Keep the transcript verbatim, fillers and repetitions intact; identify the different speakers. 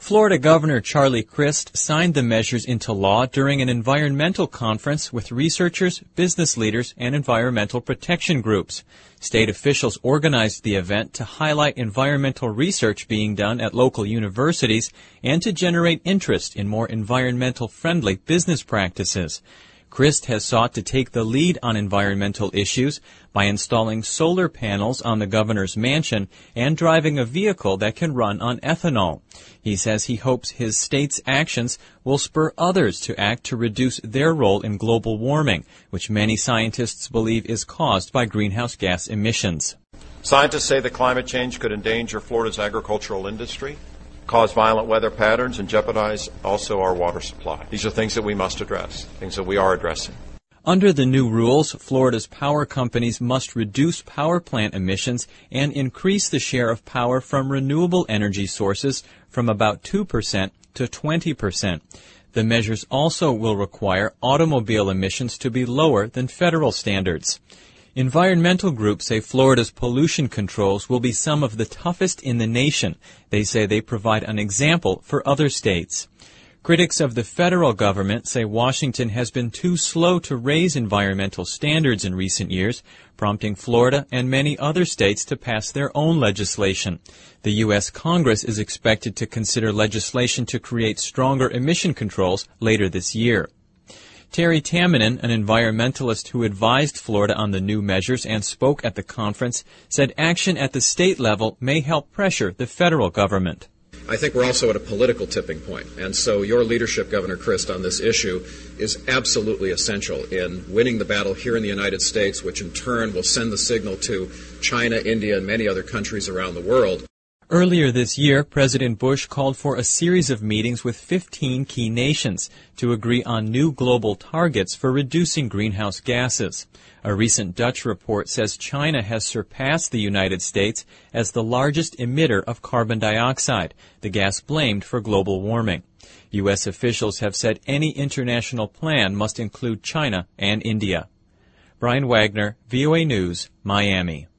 Speaker 1: Florida Governor Charlie Crist signed the measures into law during an environmental conference with researchers, business leaders, and environmental protection groups. State officials organized the event to highlight environmental research being done at local universities and to generate interest in more environmental-friendly business practices. Crist has sought to take the lead on environmental issues by installing solar panels on the governor's mansion and driving a vehicle that can run on ethanol. He says he hopes his state's actions will spur others to act to reduce their role in global warming, which many scientists believe is caused by greenhouse gas emissions.
Speaker 2: Scientists say that climate change could endanger Florida's agricultural industry, cause violent weather patterns, and jeopardize also our water supply. These are things that we must address, things that we are addressing.
Speaker 1: Under the new rules, Florida's power companies must reduce power plant emissions and increase the share of power from renewable energy sources from about two percent to twenty percent. The measures also will require automobile emissions to be lower than federal standards. Environmental groups say Florida's pollution controls will be some of the toughest in the nation. They say they provide an example for other states. Critics of the federal government say Washington has been too slow to raise environmental standards in recent years, prompting Florida and many other states to pass their own legislation. The U S Congress is expected to consider legislation to create stronger emission controls later this year. Terry Tamminen, an environmentalist who advised Florida on the new measures and spoke at the conference, said action at the state level may help pressure the federal government.
Speaker 3: I think we're also at a political tipping point, and so your leadership, Governor Crist, on this issue is absolutely essential in winning the battle here in the United States, which in turn will send the signal to China, India, and many other countries around the world.
Speaker 1: Earlier this year, President Bush called for a series of meetings with fifteen key nations to agree on new global targets for reducing greenhouse gases. A recent Dutch report says China has surpassed the United States as the largest emitter of carbon dioxide, the gas blamed for global warming. U S officials have said any international plan must include China and India. Brian Wagner, V O A News, Miami.